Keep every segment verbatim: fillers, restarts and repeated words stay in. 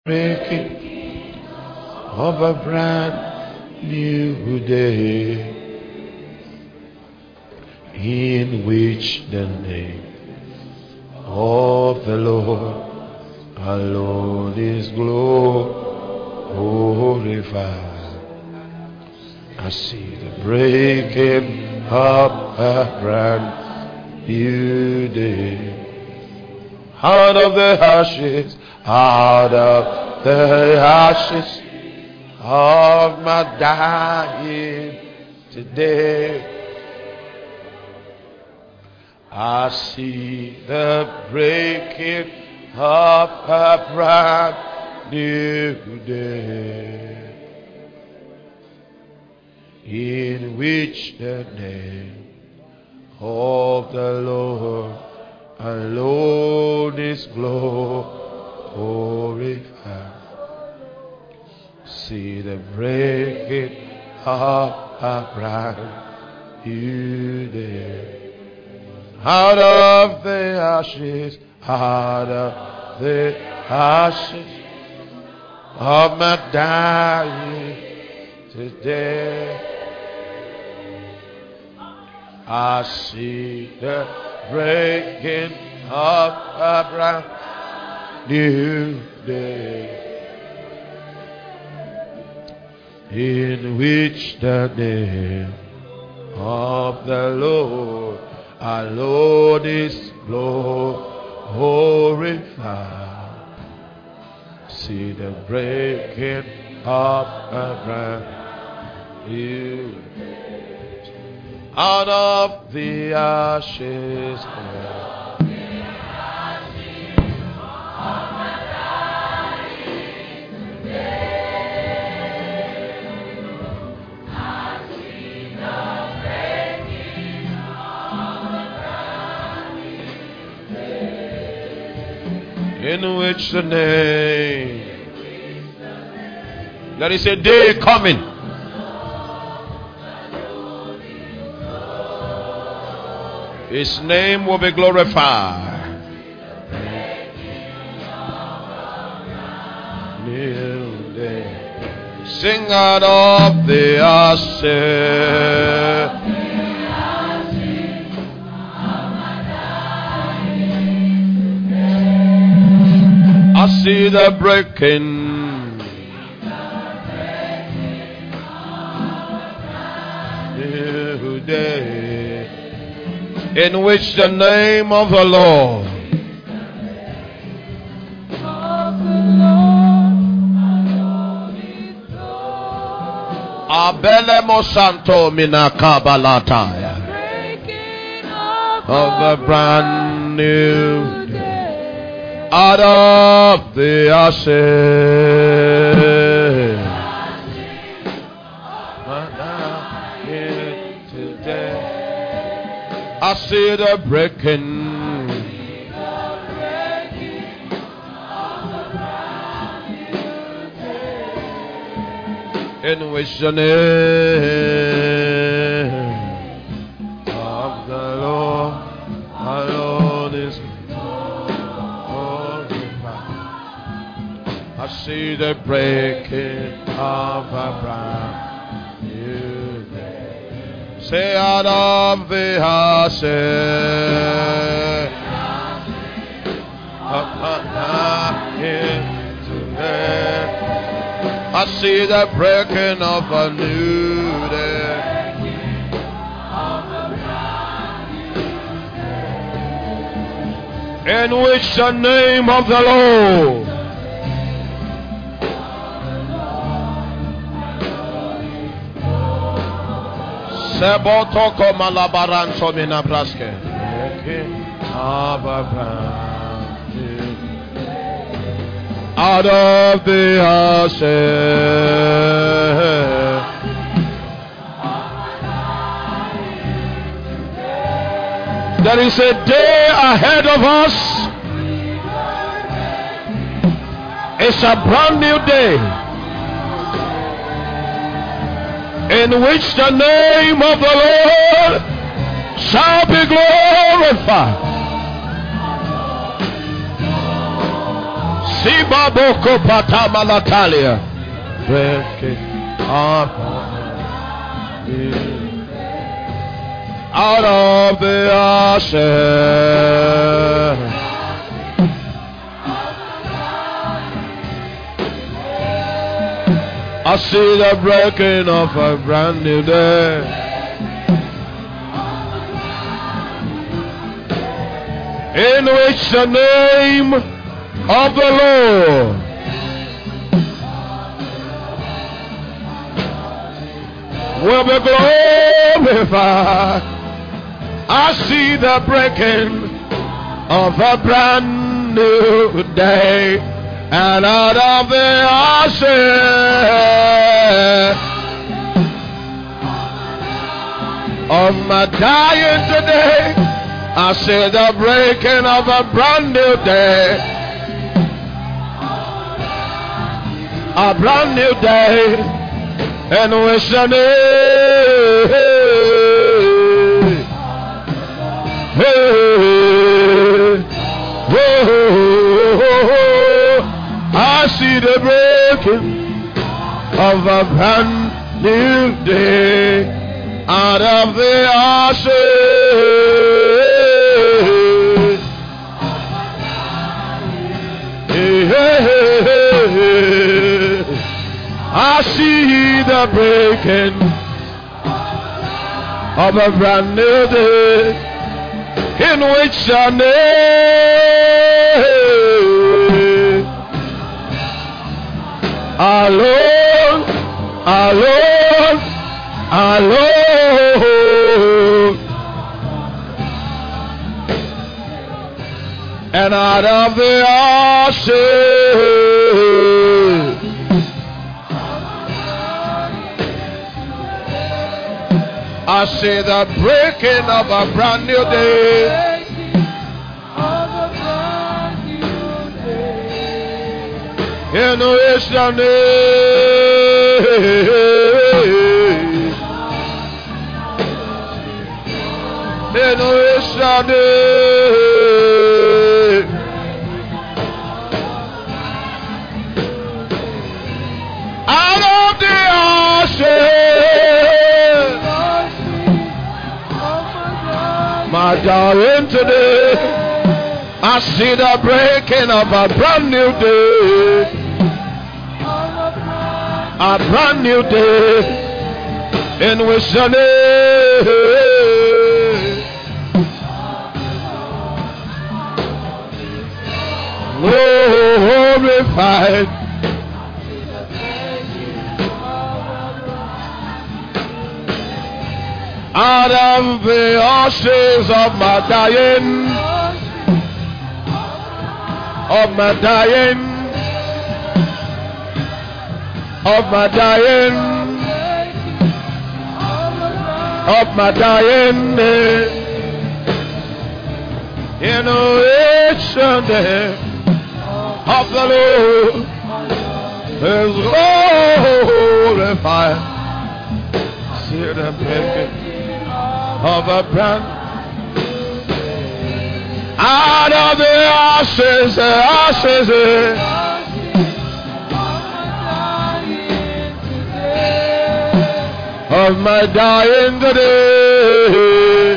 breaking of a brand new day, in which the name of the Lord alone is glorified. I see the breaking of a brand new day. Out of the ashes, out of the ashes of my dying today, I see the breaking of a brand new day, in which the name of the Lord alone is glorified. See the breaking of a brand new day. Out of the ashes, out of the ashes of my dying today, I see the breaking of a brand new day, in which the name of the Lord alone is glorified. See the breaking of a brand new day. Out of the ashes, in which the name, there is a day coming. His name will be glorified. New day. Sing out of the ashes. I see the breaking. New day, in which the name of the Lord Abelemo Santo Minakabalataya of a brand new day, out of the ashes. I see the breaking, in which the name of the Lord alone is glorified. I see the breaking of a brand. Say out of the ashes, I see the breaking of a new day, in which the name of the Lord Sebotoko malabaran somina braske. Out of the ashes, there is a day ahead of us. It's a brand new day, in which the name of the Lord shall be glorified. Sibaboko patamalatalia. Breaking up out of the ashes. I see the breaking of a brand new day. In which the name of the Lord will be glorified. I see the breaking of a brand new day, and out of the ashes of my dying today, I see the breaking of a brand new day, a brand new day, and which the name, hey, oh, I see the breaking of a brand new day, out of the ashes. I see the breaking of a brand new day, in which the name alone, alone, alone, and out of the ashes I see the breaking of a brand new day. In which the name in which the name out of the ashes, my darling, today I see the breaking of a brand new day, a brand new day, in which the name glorified. Out of the ashes of my dying, of my dying, of my dying, of my dying, in which the name of the Lord is glorified. See the breaking of a brand out of the ashes, the ashes of my dying today,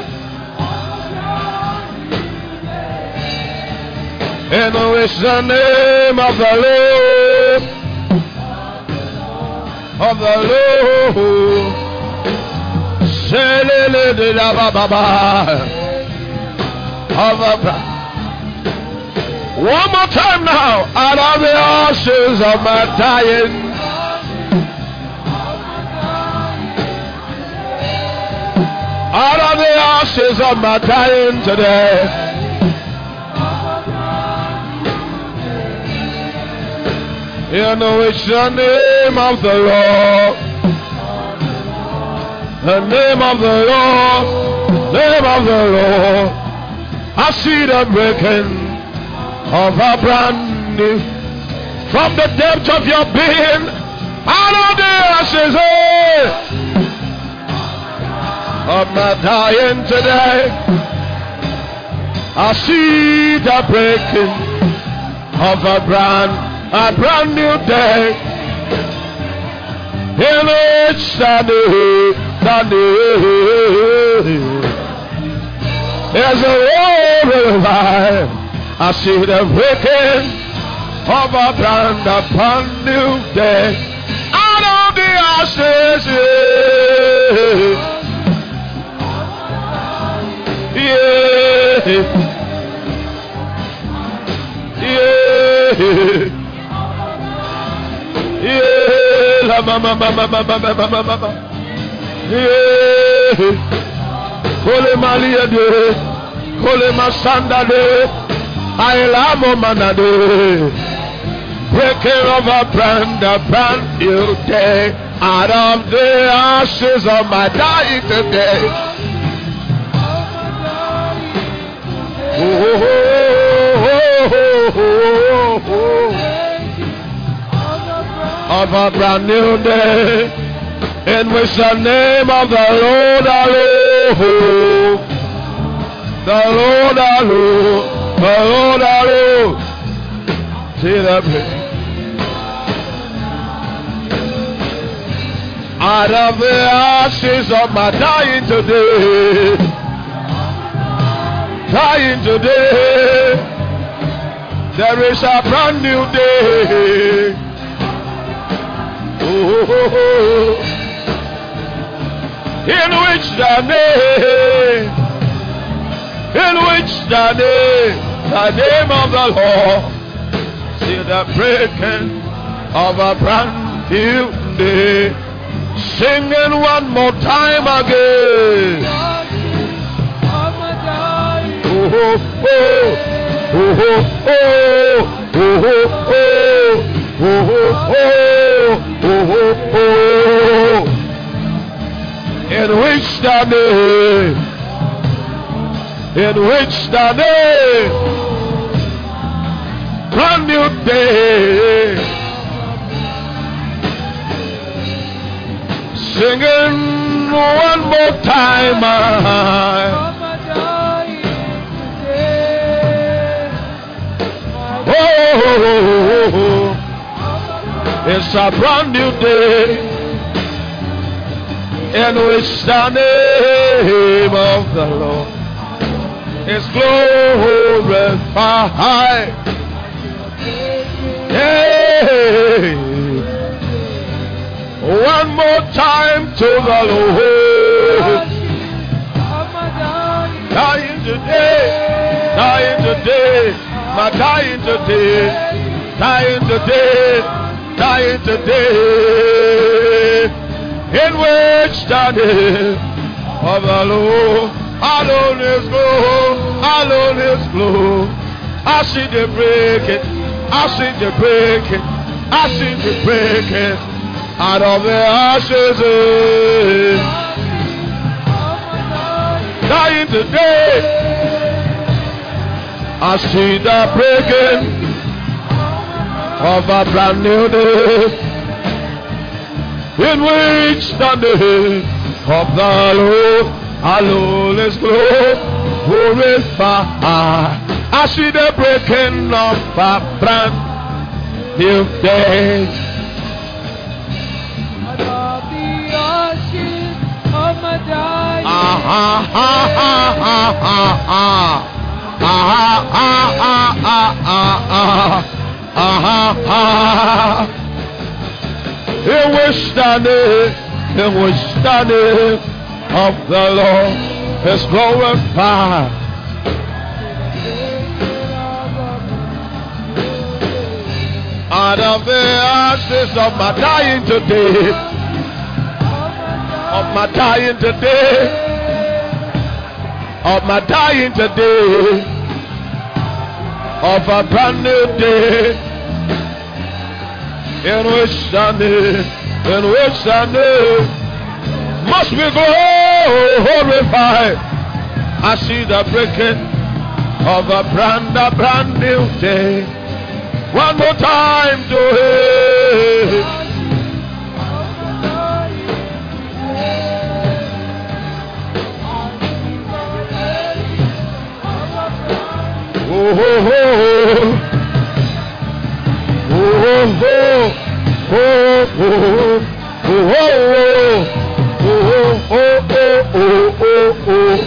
in which the name of the Lord, of the Lord, of a one more time now, out of the ashes of my dying, out of the ashes of my dying today, in which the name of the Lord, the name of the Lord, name of the Lord, I see the breaking of a brand new, from the depth of your being, out of the ashes of my dying today, I see the breaking of a brand, a brand new day, in which the new, the new is a world alive. I see the breaking of a brand, a brand new day, out of the ashes. Yeah, yeah, yeah, la mama mama mama mama mama, yeah, Kole Malia de, Kole Masanda de, I lamo manade, breaking of a brand, a brand new day, out of the ashes of my dying today. Oh, oh, oh, oh, oh, oh. Of a brand new day, in which the name of the Lord alone, the Lord alone, the Lord alone. See that place. Out of the ashes of my dying today, dying today, there is a brand new day. Oh, oh, oh. In which the name, in which the name, the name of the Lord, see the breaking of a brand new day. Singing one more time again. Oh, oh, oh, oh, oh, oh, oh, oh, oh, oh, oh. In which the name, in which the name, brand new day, singing one more time. Oh, it's a brand new day, in which the name of the Lord is glorified. Hey, one more time to the Lord. Dying today, dying today, my dying today, dying today, dying today, in which the name of the Lord alone is glory, alone is glory. I see the breaking, I see the breaking, I see the breaking out of the ashes. Dying today, I see the breaking of a brand new day, in which the name of the Lord alone is glorified. I see the breaking of a brand new day. Ah ah ah ah ah ah ah ah ah ah. In which the name, in which the name of the Lord is glorified. Out of the ashes of my dying today, of my dying today, of my dying today, of a brand new day, in which the name, in which the name must be glorified. I see the breaking of a brand, a brand new day. One more time to him. Oh, oh, oh. oh, oh, oh, oh, oh, oh, oh, oh.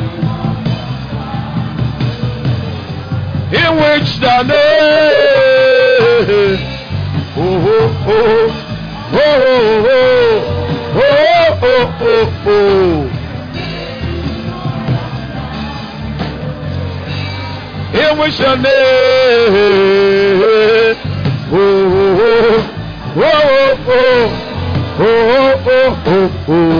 In which the name, oh, oh, oh, oh, oh, oh, oh, oh. In which the name, oh, oh, oh, oh, oh, oh, oh, oh.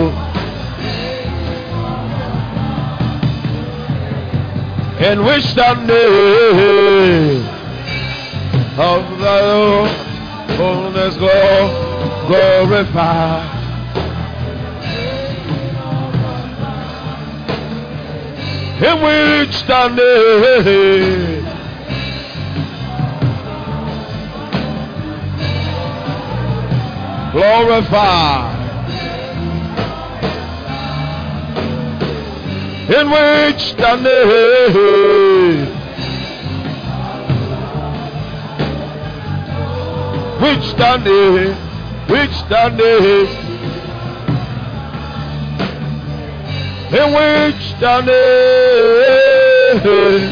In which the name of the Lord fullness glorified. In which the name glorified. In which the name, which the name, which the name, in which the name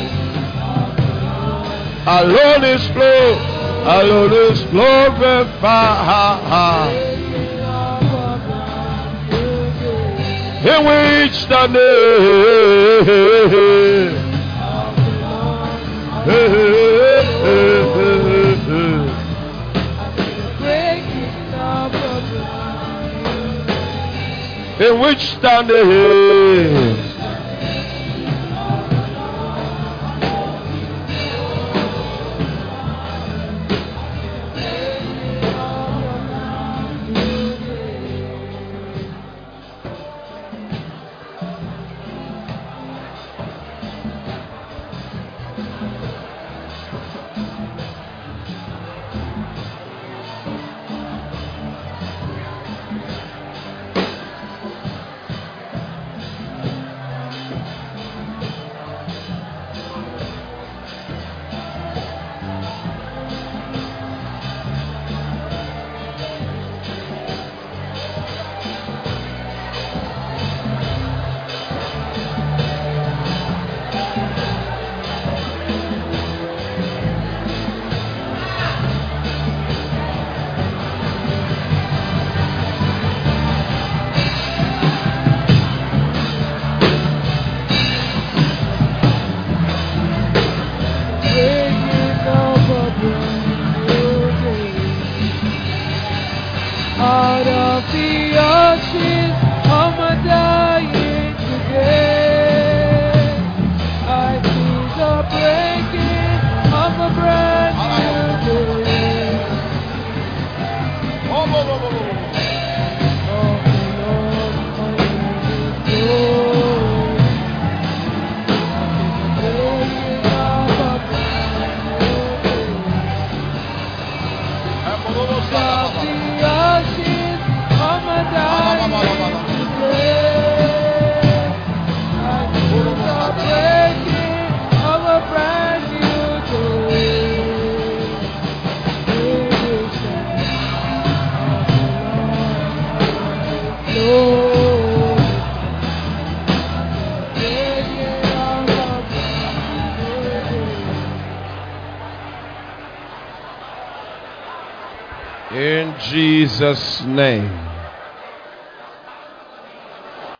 alone is flow, alone is glorified. In which the name, in which the name, out of the ocean, I'm a dying today. I see the breaking of a brand new day. Oh, oh, oh, oh, oh. Oh, Lord, my name is Lord. I see the breaking of a brand new day. Of the ocean, I'm a dying today. I see the breaking of a brand new day. It is the Lord. Breaking of a brand new day. in Jesus' name.